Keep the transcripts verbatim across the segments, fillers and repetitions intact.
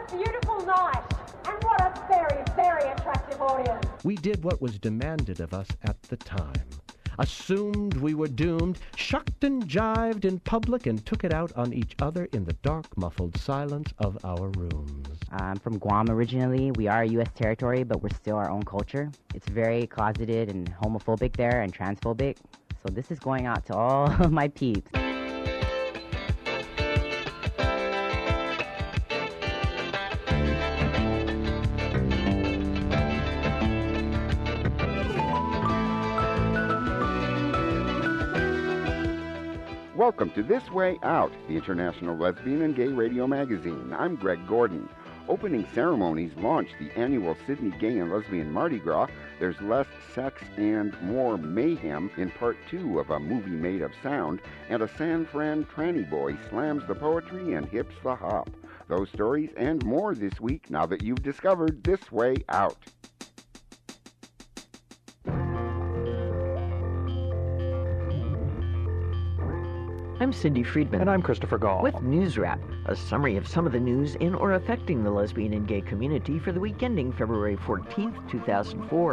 beautiful night, and what a very, very attractive audience. We did what was demanded of us at the time. Assumed we were doomed, shucked and jived in public, and took it out on each other in the dark, muffled silence of our rooms. I'm from Guam originally. We are a U S territory, but we're still our own culture. It's very closeted and homophobic there and transphobic. So this is going out to all of my peeps. Welcome to This Way Out, the International Lesbian and Gay Radio Magazine. I'm Greg Gordon. Opening ceremonies launched the annual Sydney Gay and Lesbian Mardi Gras. There's less sex and more mayhem in part two of a movie made of sound, and a San Fran tranny boy slams the poetry and hips the hop. Those stories and more this week now that you've discovered This Way Out. I'm Cindy Friedman. And I'm Christopher Gall. With News Wrap, a summary of some of the news in or affecting the lesbian and gay community for the week ending February fourteenth, two thousand four.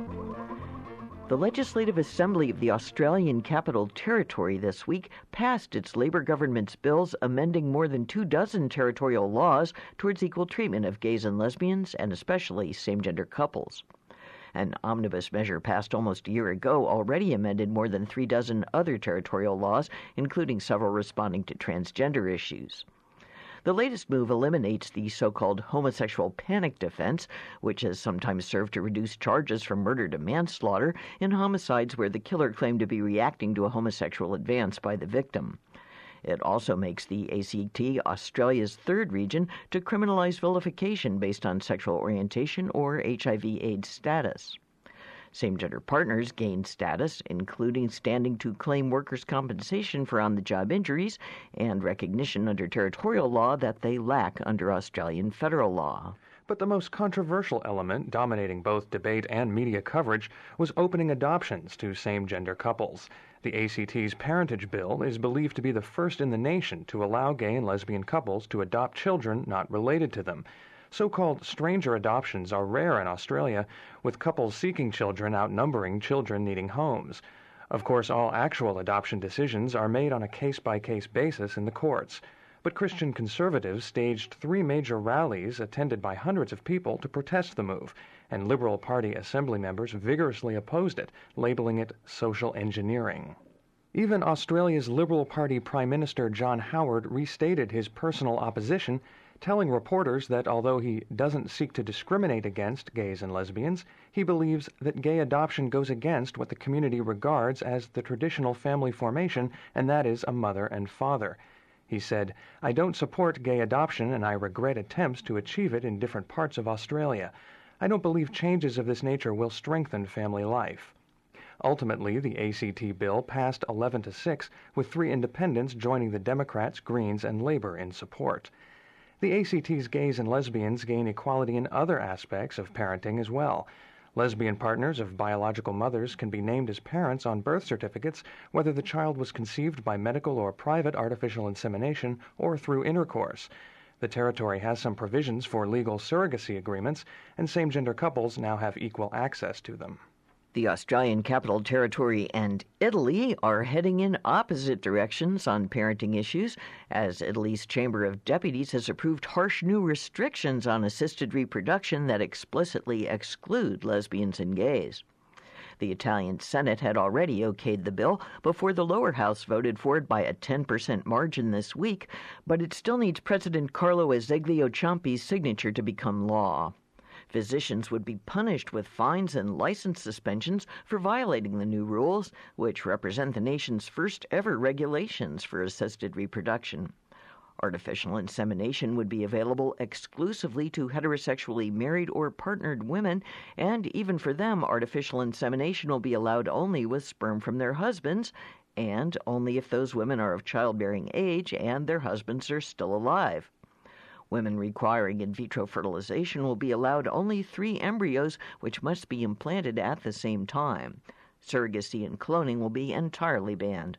The Legislative Assembly of the Australian Capital Territory this week passed its Labor government's bills amending more than two dozen territorial laws towards equal treatment of gays and lesbians, and especially same-gender couples. An omnibus measure passed almost a year ago already amended more than three dozen other territorial laws, including several responding to transgender issues. The latest move eliminates the so-called homosexual panic defense, which has sometimes served to reduce charges from murder to manslaughter in homicides where the killer claimed to be reacting to a homosexual advance by the victim. It also makes the A C T Australia's third region to criminalize vilification based on sexual orientation or H I V AIDS status. Same-gender partners gain status, including standing to claim workers' compensation for on-the-job injuries and recognition under territorial law that they lack under Australian federal law. But the most controversial element dominating both debate and media coverage was opening adoptions to same-gender couples. The A C T's Parentage Bill is believed to be the first in the nation to allow gay and lesbian couples to adopt children not related to them. So-called stranger adoptions are rare in Australia, with couples seeking children outnumbering children needing homes. Of course, all actual adoption decisions are made on a case-by-case basis in the courts. But Christian conservatives staged three major rallies attended by hundreds of people to protest the move, and Liberal Party assembly members vigorously opposed it, labeling it social engineering. Even Australia's Liberal Party Prime Minister John Howard restated his personal opposition, telling reporters that although he doesn't seek to discriminate against gays and lesbians, he believes that gay adoption goes against what the community regards as the traditional family formation, and that is a mother and father. He said, "I don't support gay adoption, and I regret attempts to achieve it in different parts of Australia. I don't believe changes of this nature will strengthen family life." Ultimately, the A C T bill passed eleven to six, with three independents joining the Democrats, Greens, and Labor in support. The A C T's gays and lesbians gain equality in other aspects of parenting as well. Lesbian partners of biological mothers can be named as parents on birth certificates, whether the child was conceived by medical or private artificial insemination or through intercourse. The territory has some provisions for legal surrogacy agreements, and same-gender couples now have equal access to them. The Australian Capital Territory and Italy are heading in opposite directions on parenting issues, as Italy's Chamber of Deputies has approved harsh new restrictions on assisted reproduction that explicitly exclude lesbians and gays. The Italian Senate had already okayed the bill before the lower house voted for it by a ten percent margin this week, but it still needs President Carlo Azeglio Ciampi's signature to become law. Physicians would be punished with fines and license suspensions for violating the new rules, which represent the nation's first ever regulations for assisted reproduction. Artificial insemination would be available exclusively to heterosexually married or partnered women, and even for them, artificial insemination will be allowed only with sperm from their husbands, and only if those women are of childbearing age and their husbands are still alive. Women requiring in vitro fertilization will be allowed only three embryos, which must be implanted at the same time. Surrogacy and cloning will be entirely banned.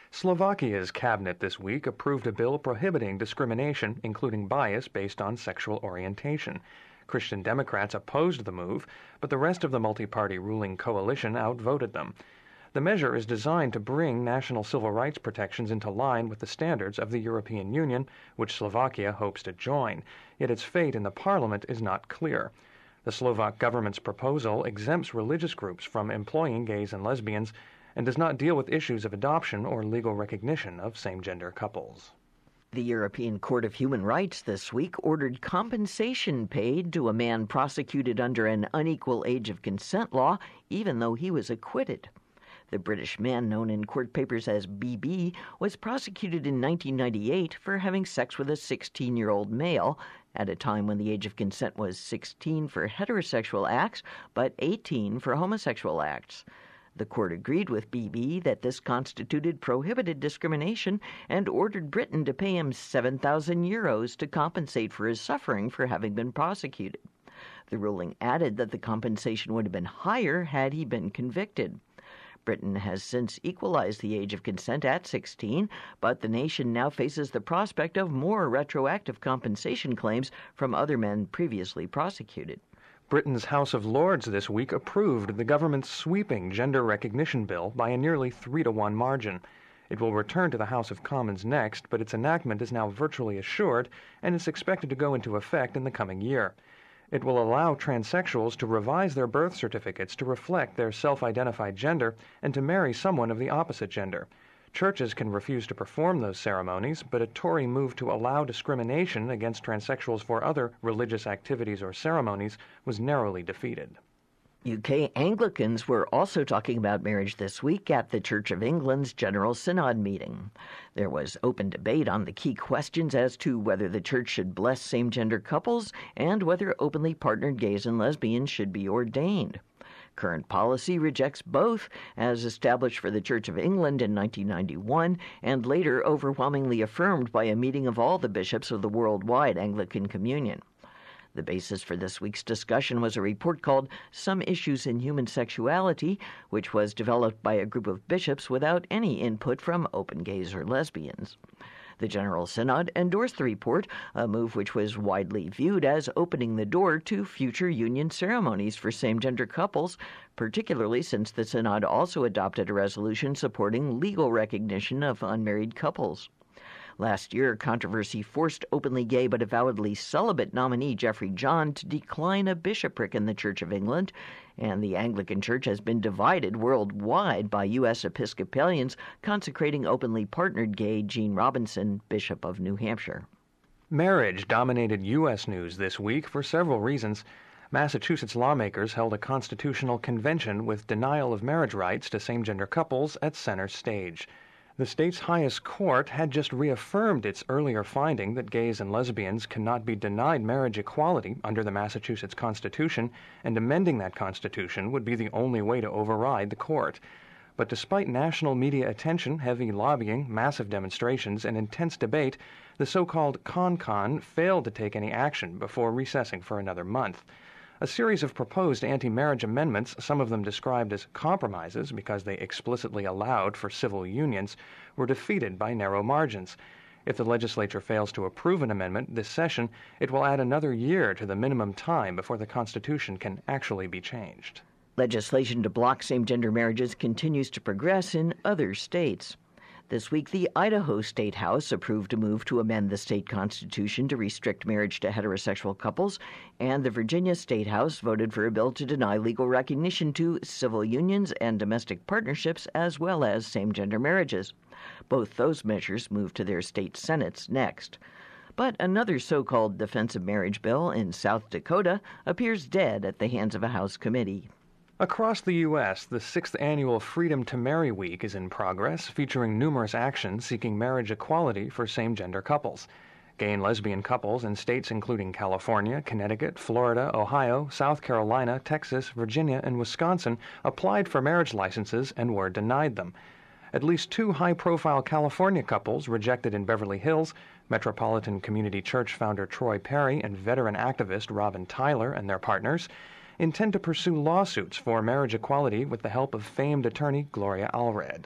Slovakia's cabinet this week approved a bill prohibiting discrimination, including bias based on sexual orientation. Christian Democrats opposed the move, but the rest of the multi-party ruling coalition outvoted them. The measure is designed to bring national civil rights protections into line with the standards of the European Union, which Slovakia hopes to join, yet its fate in the parliament is not clear. The Slovak government's proposal exempts religious groups from employing gays and lesbians and does not deal with issues of adoption or legal recognition of same-gender couples. The European Court of Human Rights this week ordered compensation paid to a man prosecuted under an unequal age of consent law, even though he was acquitted. The British man, known in court papers as B B, was prosecuted in nineteen ninety-eight for having sex with a sixteen-year-old male, at a time when the age of consent was sixteen for heterosexual acts, but eighteen for homosexual acts. The court agreed with B B that this constituted prohibited discrimination and ordered Britain to pay him seven thousand euros to compensate for his suffering for having been prosecuted. The ruling added that the compensation would have been higher had he been convicted. Britain has since equalized the age of consent at sixteen, but the nation now faces the prospect of more retroactive compensation claims from other men previously prosecuted. Britain's House of Lords this week approved the government's sweeping gender recognition bill by a nearly three to one margin. It will return to the House of Commons next, but its enactment is now virtually assured and is expected to go into effect in the coming year. It will allow transsexuals to revise their birth certificates to reflect their self-identified gender and to marry someone of the opposite gender. Churches can refuse to perform those ceremonies, but a Tory move to allow discrimination against transsexuals for other religious activities or ceremonies was narrowly defeated. U K Anglicans were also talking about marriage this week at the Church of England's General Synod meeting. There was open debate on the key questions as to whether the Church should bless same-gender couples and whether openly partnered gays and lesbians should be ordained. Current policy rejects both, as established for the Church of England in nineteen ninety-one and later overwhelmingly affirmed by a meeting of all the bishops of the worldwide Anglican Communion. The basis for this week's discussion was a report called Some Issues in Human Sexuality, which was developed by a group of bishops without any input from open gays or lesbians. The General Synod endorsed the report, a move which was widely viewed as opening the door to future union ceremonies for same-gender couples, particularly since the Synod also adopted a resolution supporting legal recognition of unmarried couples. Last year, controversy forced openly gay but avowedly celibate nominee Geoffrey John to decline a bishopric in the Church of England, and the Anglican Church has been divided worldwide by U S Episcopalians consecrating openly partnered gay Gene Robinson, Bishop of New Hampshire. Marriage dominated U S news this week for several reasons. Massachusetts lawmakers held a constitutional convention with denial of marriage rights to same-gender couples at center stage. The state's highest court had just reaffirmed its earlier finding that gays and lesbians cannot be denied marriage equality under the Massachusetts Constitution, and amending that Constitution would be the only way to override the court. But despite national media attention, heavy lobbying, massive demonstrations, and intense debate, the so-called CON-CON failed to take any action before recessing for another month. A series of proposed anti-marriage amendments, some of them described as compromises because they explicitly allowed for civil unions, were defeated by narrow margins. If the legislature fails to approve an amendment this session, it will add another year to the minimum time before the Constitution can actually be changed. Legislation to block same-gender marriages continues to progress in other states. This week, the Idaho State House approved a move to amend the state constitution to restrict marriage to heterosexual couples, and the Virginia State House voted for a bill to deny legal recognition to civil unions and domestic partnerships as well as same-gender marriages. Both those measures moved to their state senates next. But another so-called defensive marriage bill in South Dakota appears dead at the hands of a House committee. Across the U S, the sixth annual Freedom to Marry Week is in progress, featuring numerous actions seeking marriage equality for same-gender couples. Gay and lesbian couples in states including California, Connecticut, Florida, Ohio, South Carolina, Texas, Virginia, and Wisconsin applied for marriage licenses and were denied them. At least two high-profile California couples rejected in Beverly Hills, Metropolitan Community Church founder Troy Perry and veteran activist Robin Tyler and their partners, intend to pursue lawsuits for marriage equality with the help of famed attorney Gloria Allred.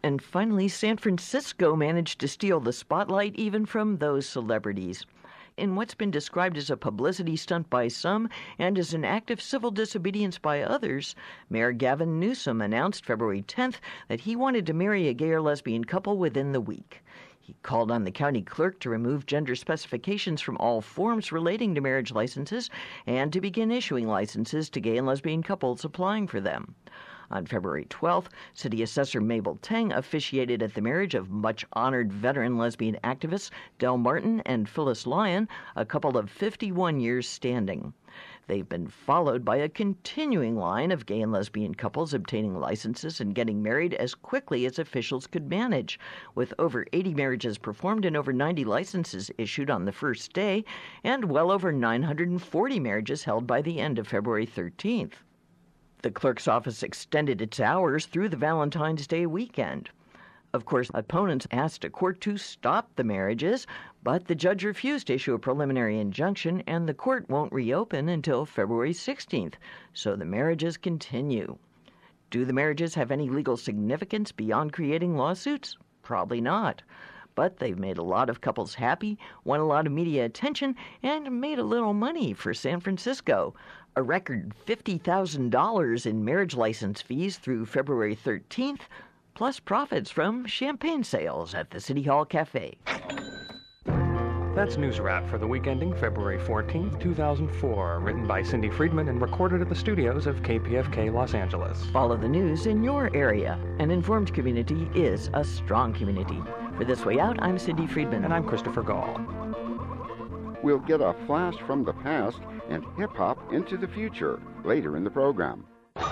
And finally, San Francisco managed to steal the spotlight even from those celebrities. In what's been described as a publicity stunt by some and as an act of civil disobedience by others, Mayor Gavin Newsom announced February tenth that he wanted to marry a gay or lesbian couple within the week. He called on the county clerk to remove gender specifications from all forms relating to marriage licenses and to begin issuing licenses to gay and lesbian couples applying for them. On February twelfth, City Assessor Mabel Tang officiated at the marriage of much-honored veteran lesbian activists Del Martin and Phyllis Lyon, a couple of fifty-one years standing. They've been followed by a continuing line of gay and lesbian couples obtaining licenses and getting married as quickly as officials could manage, with over eighty marriages performed and over ninety licenses issued on the first day, and well over nine hundred forty marriages held by the end of February thirteenth. The clerk's office extended its hours through the Valentine's Day weekend. Of course, opponents asked a court to stop the marriages, but the judge refused to issue a preliminary injunction, and the court won't reopen until February sixteenth, so the marriages continue. Do the marriages have any legal significance beyond creating lawsuits? Probably not. But they've made a lot of couples happy, won a lot of media attention, and made a little money for San Francisco. A record fifty thousand dollars in marriage license fees through February thirteenth, plus profits from champagne sales at the City Hall Cafe. That's News Wrap for the week ending February fourteenth, two thousand four, written by Cindy Friedman and recorded at the studios of K P F K Los Angeles. Follow the news in your area. An informed community is a strong community. For This Way Out, I'm Cindy Friedman. And I'm Christopher Gall. We'll get a flash from the past and hip-hop into the future later in the program.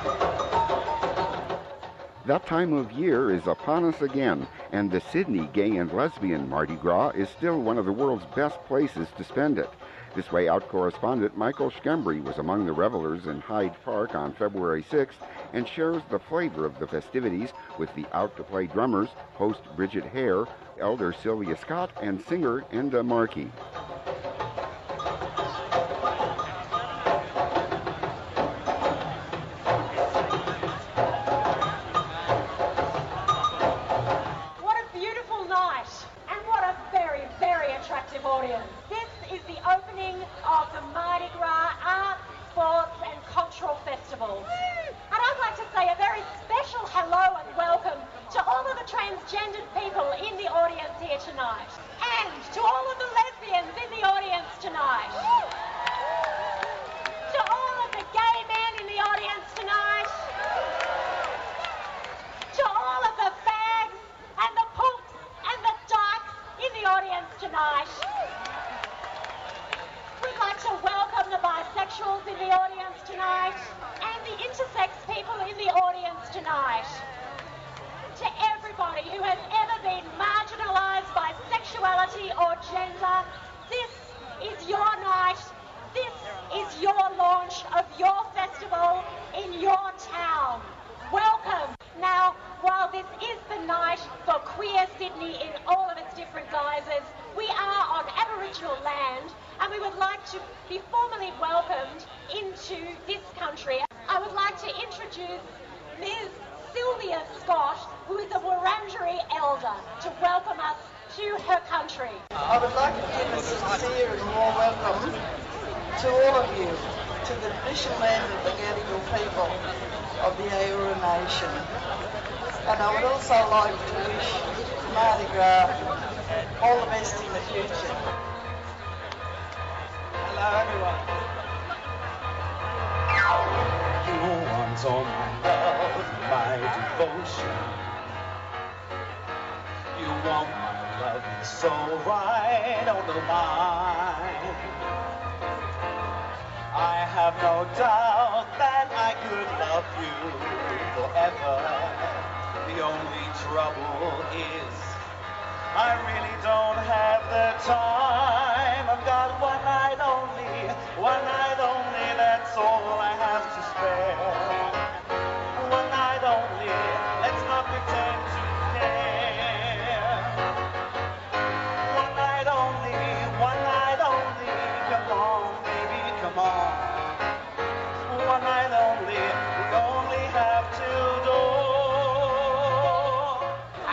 That time of year is upon us again, and the Sydney Gay and Lesbian Mardi Gras is still one of the world's best places to spend it. This Way Out correspondent Michael Schembri was among the revelers in Hyde Park on February sixth and shares the flavor of the festivities with the out-to-play drummers, host Bridget Hare, elder Sylvia Scott, and singer Enda Markey. Transgendered people in the audience here tonight, and to all of the lesbians in the audience tonight, to all of the gay men in the audience tonight, to all of the fags and the punks and the dykes in the audience tonight. We'd like to welcome the bisexuals in the audience tonight and the intersex people in the audience tonight. To everybody who has ever been marginalised by sexuality or gender, this is your night. This is your launch of your festival in your town. Welcome. Now, while this is the night for queer Sydney in all of its different guises, we are on Aboriginal land and we would like to be formally welcomed into this country. I would like to introduce Miz Sylvia Scott, who is a Wurundjeri elder, to welcome us to her country. I would like to give a sincere and warm welcome to all of you to the traditional land of the Gadigal people of the Eora Nation. And I would also like to wish Mardi Gras all the best in the future. Hello everyone. You want all my love, my devotion. You want my love, so I don't know mine. I have no doubt that I could love you forever. The only trouble is I really don't have the time. I've got one night only, one night only, that's all I have to spare. One night only, let's not pretend to care. One night only, one night only, come on, baby, come on. One night only, we only have till dawn.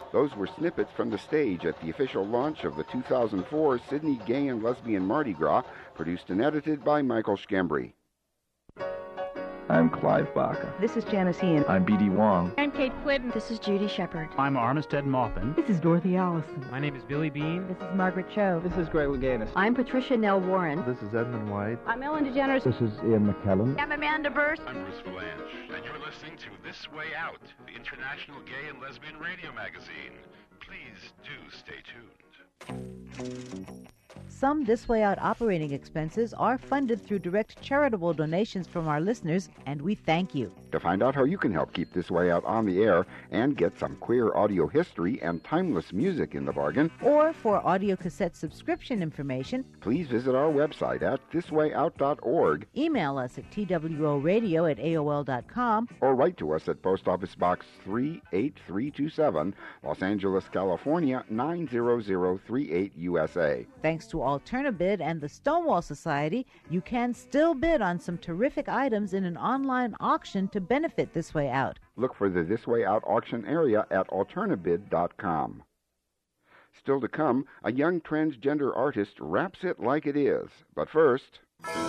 Those were snippets from the stage at the official launch of the two thousand four Sydney Gay and Lesbian Mardi Gras, produced and edited by Michael Schembri. I'm Clive Baca. This is Janice Ian. I'm B D Wong. I'm Kate Flynn. This is Judy Shepard. I'm Armistead Maupin. This is Dorothy Allison. My name is Billy Bean. This is Margaret Cho. This is Greg Louganis. I'm Patricia Nell Warren. This is Edmund White. I'm Ellen DeGeneres. This is Ian McKellen. I'm Amanda Burst. I'm Bruce Valanche, and you're listening to This Way Out, the International Gay and Lesbian Radio Magazine. Please do stay tuned. Some This Way Out operating expenses are funded through direct charitable donations from our listeners, and we thank you. To find out how you can help keep This Way Out on the air and get some queer audio history and timeless music in the bargain, or for audio cassette subscription information, please visit our website at this way out dot org. Email us at t w o radio at a o l dot com, or write to us at Post Office Box three eight three two seven, Los Angeles, California nine zero zero three eight, U S A. Thanks to Alternabid and the Stonewall Society, you can still bid on some terrific items in an online auction to benefit This Way Out. Look for the This Way Out auction area at alternabid dot com. Still to come, a young transgender artist raps it like it is. But first,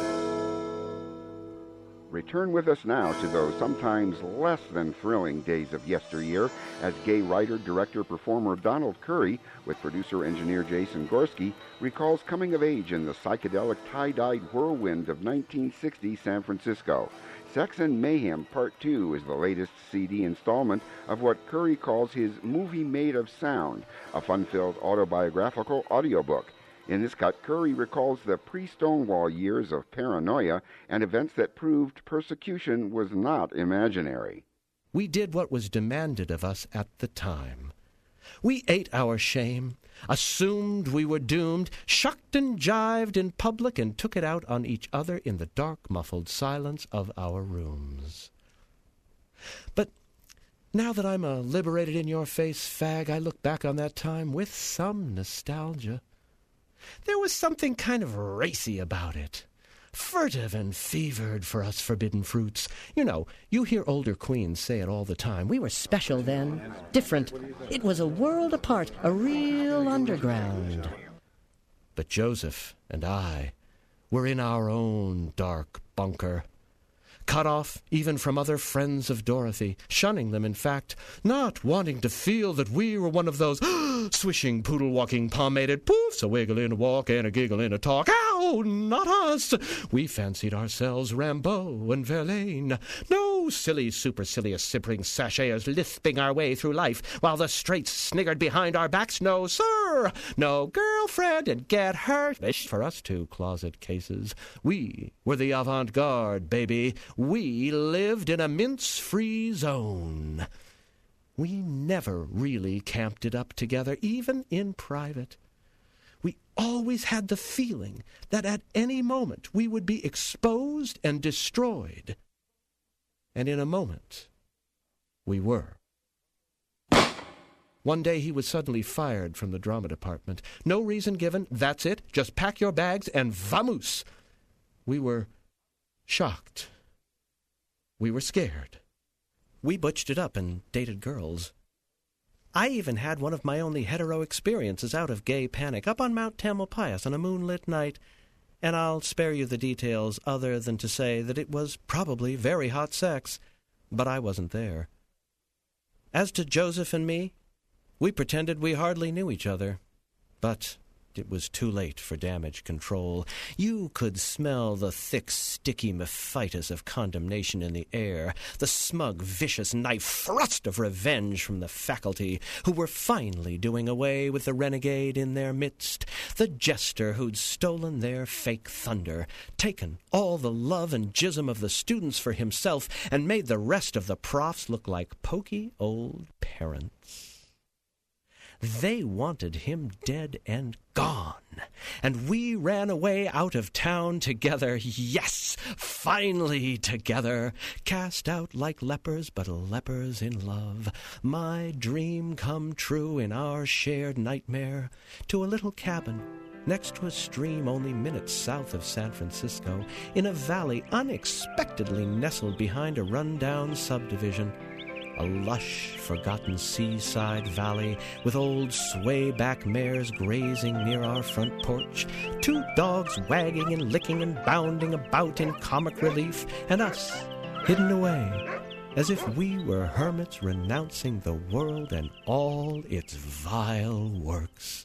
return with us now to those sometimes less than thrilling days of yesteryear as gay writer, director, performer Donald Curry, with producer-engineer Jason Gorski, recalls coming of age in the psychedelic tie-dyed whirlwind of nineteen sixty San Francisco. Sex and Mayhem Part two is the latest C D installment of what Curry calls his Movie Made of Sound, a fun-filled autobiographical audiobook. In this cut, Curry recalls the pre-Stonewall years of paranoia and events that proved persecution was not imaginary. We did what was demanded of us at the time. We ate our shame, assumed we were doomed, shucked and jived in public, and took it out on each other in the dark, muffled silence of our rooms. But now that I'm a liberated-in-your-face fag, I look back on that time with some nostalgia. There was something kind of racy about it. Furtive and fevered for us forbidden fruits. You know, you hear older queens say it all the time. We were special then, different. It was a world apart, a real underground. But Joseph and I were in our own dark bunker, cut off even from other friends of Dorothy, shunning them, in fact, not wanting to feel that we were one of those swishing, poodle-walking, pomaded poofs, a wiggle in a walk and a giggle in a talk. Ow, not us! We fancied ourselves Rimbaud and Verlaine. No silly, supercilious, simpering sachets lisping our way through life while the straights sniggered behind our backs. No, sir! No girlfriend and get hurt. For us two closet cases, we were the avant-garde, baby. We lived in a mince-free zone. We never really camped it up together, even in private. We always had the feeling that at any moment we would be exposed and destroyed. And in a moment, we were. One day he was suddenly fired from the drama department. No reason given. That's it. Just pack your bags and vamoose. We were shocked. We were scared. We butched it up and dated girls. I even had one of my only hetero experiences out of gay panic up on Mount Tamalpais on a moonlit night, and I'll spare you the details other than to say that it was probably very hot sex, but I wasn't there. As to Joseph and me, we pretended we hardly knew each other, but it was too late for damage control. You could smell the thick, sticky mephitis of condemnation in the air, the smug, vicious knife thrust of revenge from the faculty, who were finally doing away with the renegade in their midst, the jester who'd stolen their fake thunder, taken all the love and jism of the students for himself, and made the rest of the profs look like poky old parents. They wanted him dead and gone, and we ran away out of town together, yes, finally together, cast out like lepers, but lepers in love, my dream come true in our shared nightmare, to a little cabin next to a stream only minutes south of San Francisco, in a valley unexpectedly nestled behind a run-down subdivision. a lush, forgotten seaside valley with old sway-back mares grazing near our front porch, two dogs wagging and licking and bounding about in comic relief, and us hidden away as if we were hermits renouncing the world and all its vile works.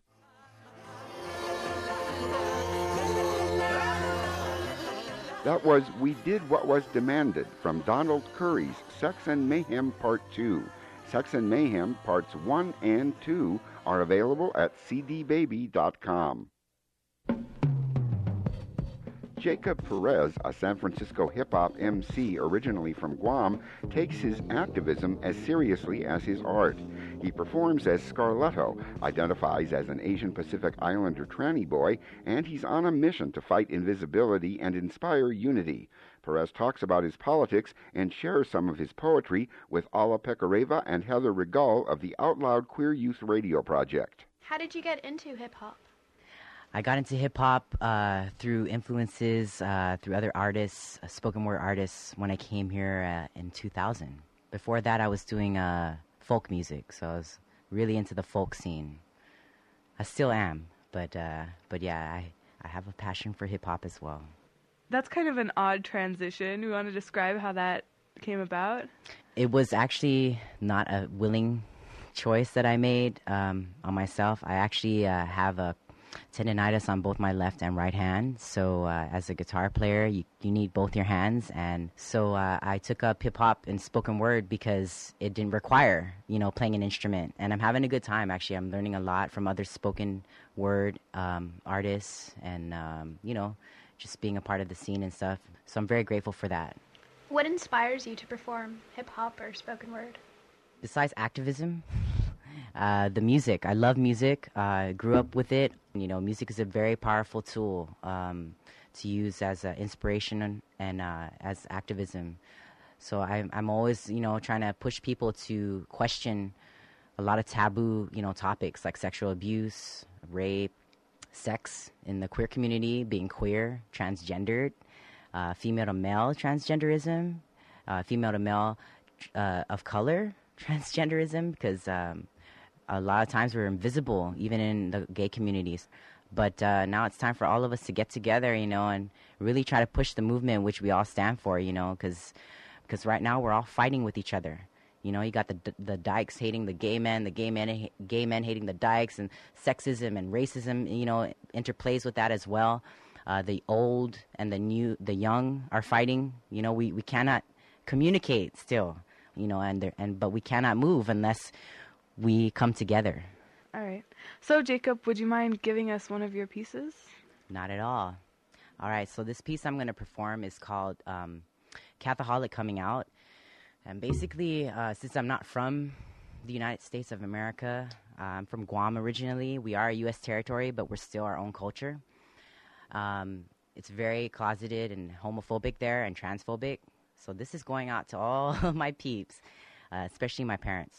That was We Did What Was Demanded from Donald Curry's Sex and Mayhem Part two. Sex and Mayhem Parts one and two are available at c d baby dot com. Jacob Perez, a San Francisco hip-hop M C originally from Guam, takes his activism as seriously as his art. He performs as Scarletto, identifies as an Asian Pacific Islander tranny boy, and he's on a mission to fight invisibility and inspire unity. Perez talks about his politics and shares some of his poetry with Alla Pecoreva and Heather Regal of the Out Loud Queer Youth Radio Project. How did you get into hip-hop? I got into hip-hop uh, through influences, uh, through other artists, uh, spoken word artists, when I came here uh, in two thousand. Before that, I was doing uh, folk music, so I was really into the folk scene. I still am, but uh, but yeah, I, I have a passion for hip-hop as well. That's kind of an odd transition. You want to describe how that came about? It was actually not a willing choice that I made um, on myself. I actually uh, have a tendonitis on both my left and right hand, so uh, as a guitar player you, you need both your hands, and so uh, I took up hip-hop and spoken word because it didn't require, you know, playing an instrument, and I'm having a good time. Actually, I'm learning a lot from other spoken word um, artists, and um, you know, just being a part of the scene and stuff, so I'm very grateful for that. What inspires you to perform hip-hop or spoken word? Besides activism, Uh, the music. I love music. I uh, grew up with it. You know, music is a very powerful tool um, to use as uh, inspiration and, and uh, as activism. So I, I'm always, you know, trying to push people to question a lot of taboo, you know, topics like sexual abuse, rape, sex in the queer community, being queer, transgendered, uh, female to male transgenderism, uh, female to male uh, of color transgenderism, because um, a lot of times we're invisible, even in the gay communities. But uh, now it's time for all of us to get together, you know, and really try to push the movement which we all stand for, you know, because because right now we're all fighting with each other. You know, you got the the dykes hating the gay men, the gay men gay men hating the dykes, and sexism and racism, you know, interplays with that as well. Uh, the old and the new, the young are fighting. You know, we, we cannot communicate still, you know, and and but we cannot move unless we come together. All right. So, Jacob, would you mind giving us one of your pieces? Not at all. All right. So this piece I'm going to perform is called um, Catholic Coming Out. And basically, uh, since I'm not from the United States of America, uh, I'm from Guam originally. We are a U S territory, but we're still our own culture. Um, it's very closeted and homophobic there and transphobic. So this is going out to all of my peeps, uh, especially my parents.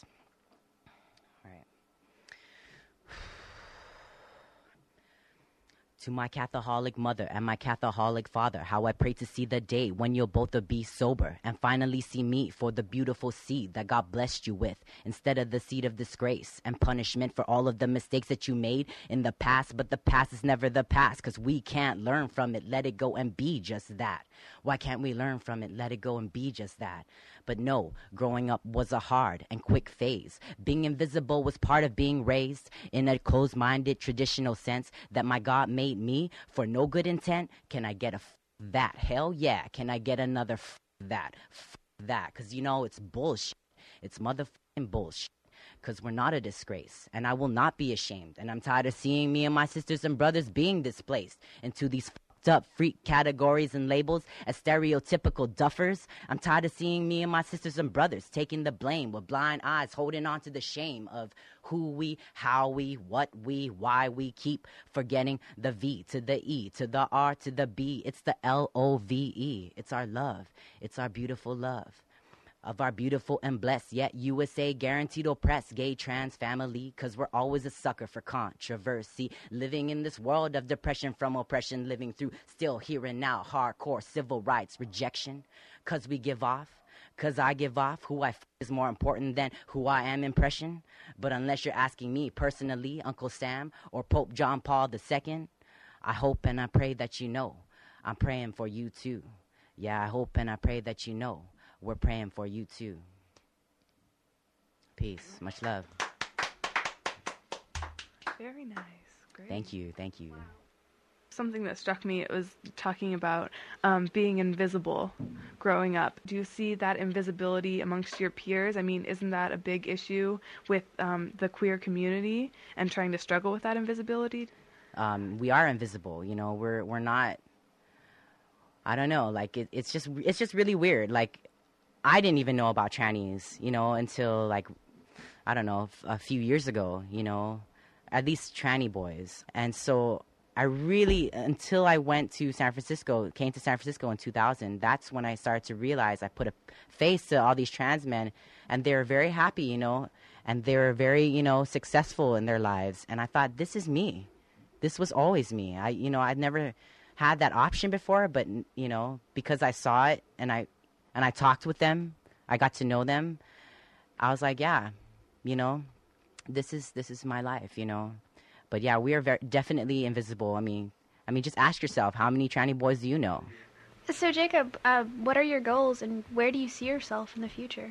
To my Catholic mother and my Catholic father, how I pray to see the day when you'll both be sober and finally see me for the beautiful seed that God blessed you with, instead of the seed of disgrace and punishment for all of the mistakes that you made in the past. But the past is never the past, because we can't learn from it. Let it go and be just that. Why can't we learn from it? Let it go and be just that. But no, growing up was a hard and quick phase. Being invisible was part of being raised in a closed-minded traditional sense that my God made me for no good intent. Can I get a f- that? Hell yeah. Can I get another f- that? F- that. Because, you know, it's bullshit. It's motherfucking bullshit. Because we're not a disgrace, and I will not be ashamed. And I'm tired of seeing me and my sisters and brothers being displaced into these fucked up freak categories and labels as stereotypical duffers. I'm tired of seeing me and my sisters and brothers taking the blame with blind eyes, holding on to the shame of who we, how we, what we, why we keep forgetting the V to the E to the R to the B. It's the L O V E. It's our love. It's our beautiful love of our beautiful and blessed, yet U S A guaranteed oppressed gay trans family, cause we're always a sucker for controversy, living in this world of depression from oppression, living through still here and now hardcore civil rights rejection, cause we give off 'Cause I give off who I f- is more important than who I am impression. But unless you're asking me personally, Uncle Sam or Pope John Paul the Second, I hope and I pray that you know I'm praying for you too. Yeah, I hope and I pray that you know we're praying for you too. Peace. Much love. Very nice. Great. Thank you. Thank you. Something that struck me, it was talking about um, being invisible growing up. Do you see that invisibility amongst your peers? I mean, isn't that a big issue with um, the queer community and trying to struggle with that invisibility? Um, we are invisible, you know, we're we're not, I don't know, like, it, it's just, it's just really weird. Like, I didn't even know about trannies, you know, until, like, I don't know, a few years ago, you know, at least tranny boys. And so I really, until I went to San Francisco, came to San Francisco in two thousand, that's when I started to realize I put a face to all these trans men, and they were very happy, you know, and they were very, you know, successful in their lives. And I thought, this is me. This was always me. I, you know, I'd never had that option before, but, you know, because I saw it and I, and I talked with them, I got to know them, I was like, yeah, you know, this is, this is my life, you know. But yeah, we are very, definitely invisible. I mean, I mean, just ask yourself, how many tranny boys do you know? So Jacob, uh, what are your goals and where do you see yourself in the future?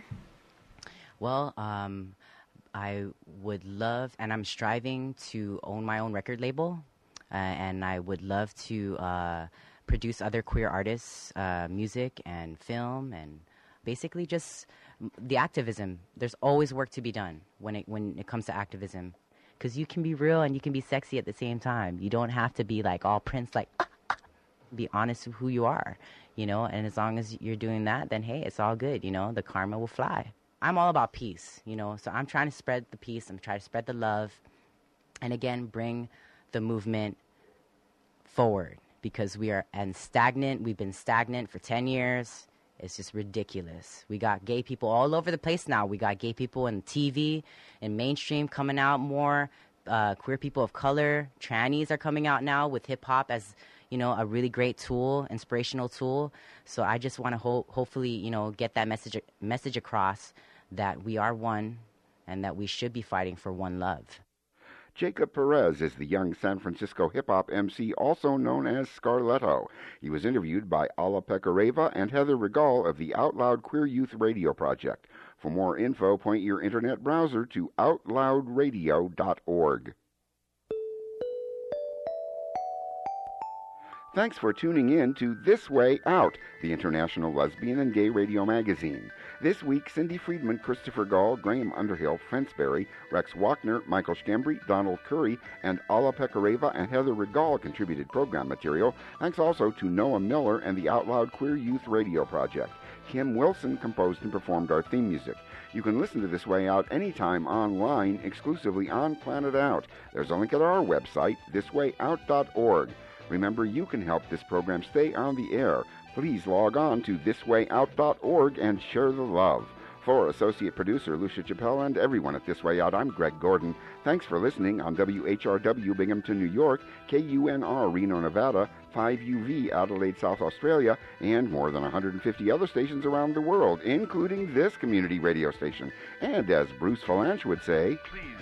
Well, um, I would love, and I'm striving to own my own record label, uh, and I would love to uh, produce other queer artists' uh, music and film, and basically just the activism. There's always work to be done when it when it comes to activism. Because you can be real and you can be sexy at the same time. You don't have to be like all Prince, like, ah, ah. Be honest with who you are, you know. And as long as you're doing that, then hey, it's all good, you know. The karma will fly. I'm all about peace, you know. So I'm trying to spread the peace. I'm trying to spread the love, and again, bring the movement forward, because we are and stagnant. We've been stagnant for ten years. It's just ridiculous. We got gay people all over the place now. We got gay people in T V and mainstream coming out more. Uh, queer people of color, trannies are coming out now with hip hop as, you know, a really great tool, inspirational tool. So I just want to ho- hopefully, you know, get that message message across that we are one and that we should be fighting for one love. Jacob Perez is the young San Francisco hip-hop M C, also known as Scarletto. He was interviewed by Alla Pecoreva and Heather Regal of the Out Loud Queer Youth Radio Project. For more info, point your internet browser to out loud radio dot org. Thanks for tuning in to This Way Out, the International Lesbian and Gay Radio Magazine. This week, Cindy Friedman, Christopher Gall, Graham Underhill, Frentzberry, Rex Wachner, Michael Stembry, Donald Curry, and Alla Pecoreva and Heather Regal contributed program material. Thanks also to Noah Miller and the Out Loud Queer Youth Radio Project. Kim Wilson composed and performed our theme music. You can listen to This Way Out anytime online, exclusively on Planet Out. There's a link at our website, this way out dot org. Remember, you can help this program stay on the air. Please log on to this way out dot org and share the love. For Associate Producer Lucia Chappelle and everyone at This Way Out, I'm Greg Gordon. Thanks for listening on W H R W Binghamton, New York, K U N R Reno, Nevada, five U V Adelaide, South Australia, and more than one hundred fifty other stations around the world, including this community radio station. And as Bruce Valanche would say, please